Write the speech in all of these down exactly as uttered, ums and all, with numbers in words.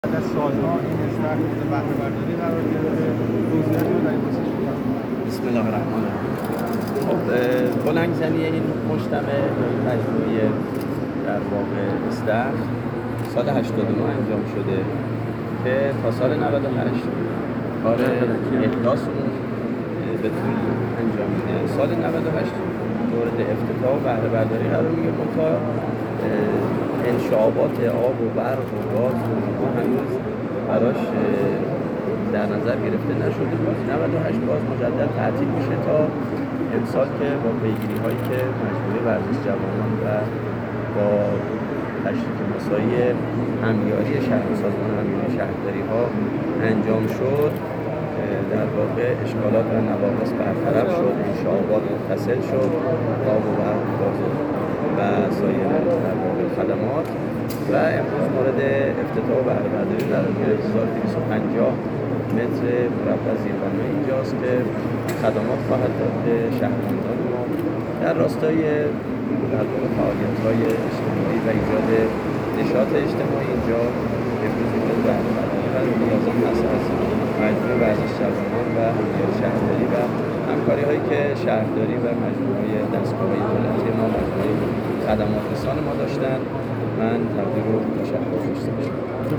از سالها این استخر مورد بهره برداری قرار گرفته. توضیحاتی رو در این بحث بدید. بسم الله الرحمن الرحیم. خب بلنگزنی این مجتمع مجموعه در واقع استخر سال هشتاد و نه انجام شده که تا سال نود و هشت کار احداث اون به طول انجام میده. سال نود و هشت مورد افتتاح و بهره برداری قرار میگه. منتها انشعابات آب و برق و گاز و هنوز براش در نظر گرفته نشده بود. نود و هشت باز مجدد تعطیل میشه تا امسال که با پیگیری هایی که مجموعه ورزش جوانان و با تشریک مساعی همیاری شهر سازمان همیاری شهرداری ها انجام شد، در واقع اشکالات و نواقص برطرف شد، انشعابات متصل شد، آب و برق و سایر در واقع خدمات و امروز مورد افتتاح و بهره برداری قرار گرفت. هزار و دویست و پنجاه متر مربع زیربنا اینجاست که خدمات خواهد داد به شهروندان ما در راستای در واقع فعالیت‌های اجتماعی و ایجاد نشاط اجتماعی. اینجا امروز مورد بهره برداری قرار لازم هست از مجموعه ورزش جوانان و همیاری شهرداری و همکاری هایی که شهرداری و مجموعه دستگاه‌های دولتی ما مجموعه خدمات رسان ما داشتن. من تقدیر و تشکر داشته باشم.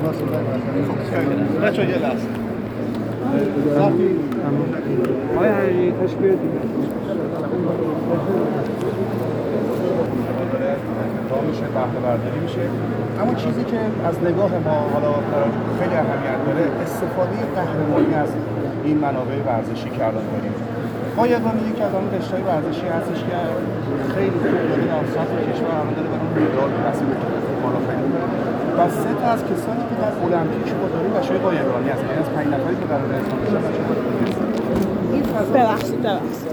بچه‌ها یه لحظه صافی آقای حقیقی تشکیل داره میشه بهره برداری میشه. اما چیزی که از نگاه ما حالا خیلی اهمیت داره استفاده قهرمانی از این منابع ورزشی که الان داریم. پایگاه یکی از آن رشته‌های ورزشی هستش که خیلی خوب داره در سطح کشور الان داره برای مدال رسمی بالا خیلی و سه تا از کسانی که در المپیک با داره بچه‌های پایگاهی هستن. یعنی از پنج نفری که قراره انتخاب بشن بچه‌های پایگاهی هستن. این فضا ببخشید ببخشید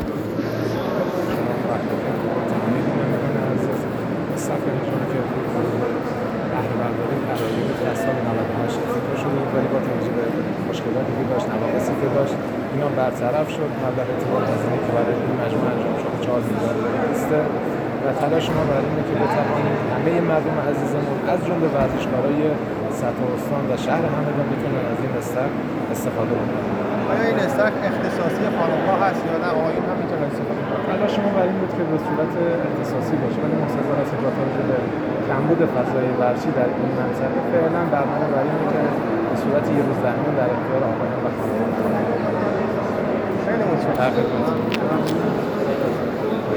صفحه‌شون که بهره برداری قرارداد از سال نود و هشت افتتاح شده ولی با توجه به مشکلاتی که داشت، نواقصی که داشت، اینا برطرف شد. مبلغ اعتبار هزینه که برای این مجموعه انجام شد چهار میلیارد تومانه و تلاش ما برای اینه که بتوانیم همه مردم عزیزمون از جمله ورزشکارای سطح استان و شهر همدان بتونن از این استخر استفاده بکنن. آیا این استخر اختصاصی خانم‌ها هست یا نه آقایون هم میتونن استفاده کنن؟ تلاش ما برای این بود که به صورت اختصاصی باشه ولی مستظر است که با توجه به کمبود فضای ورزشی در این منطقه فعلا برنامه برای اینه که به صورت یه روز در میان در اختیار آقایان و خانم‌ها خیلی متشکرم. در خدمتتون.